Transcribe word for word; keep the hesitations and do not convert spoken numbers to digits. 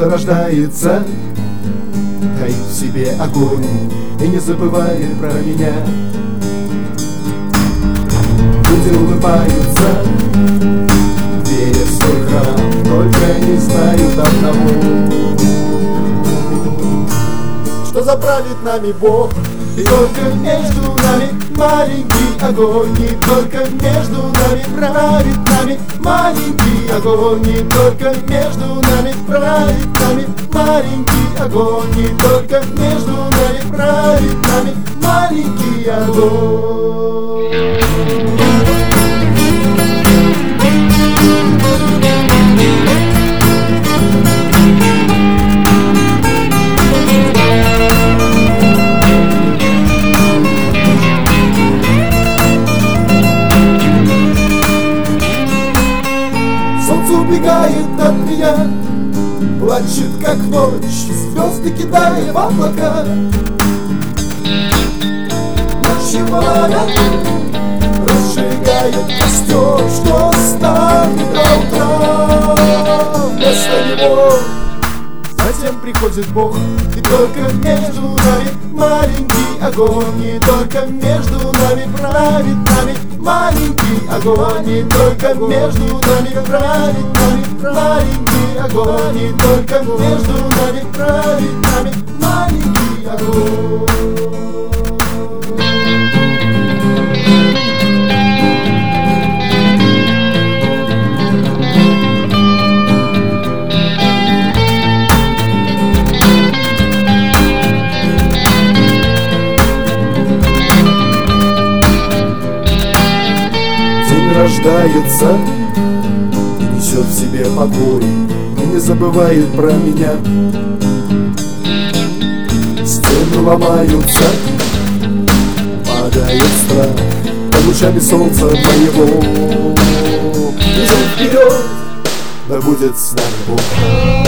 рождается, таит в себе огонь и не забывает про меня. Люди улыбаются, веря в свой храм, только не знают одного, что заправит нами Бог. И только между нами маленький огонь, и только между нами правит нами маленький огонь, и только между нами правит нами маленький огонь, и только между нами правит нами маленький огонь. Убегает от меня, плачет как ночь, звезды кидая в облака. Ночью пламя разжигает костер, что станет до утра. Вместо него затем приходит Бог, и только между нами маленький огонь, и только между нами правит нами маленький огонь, и только между нами правит нами маленький огонь, и только между нами правит нами маленький огонь. Рождается и несет в себе покой, и не забывает про меня. Стены ломаются, падает страх под лучами солнца моего. Бежим вперед, да будет с нами Бог.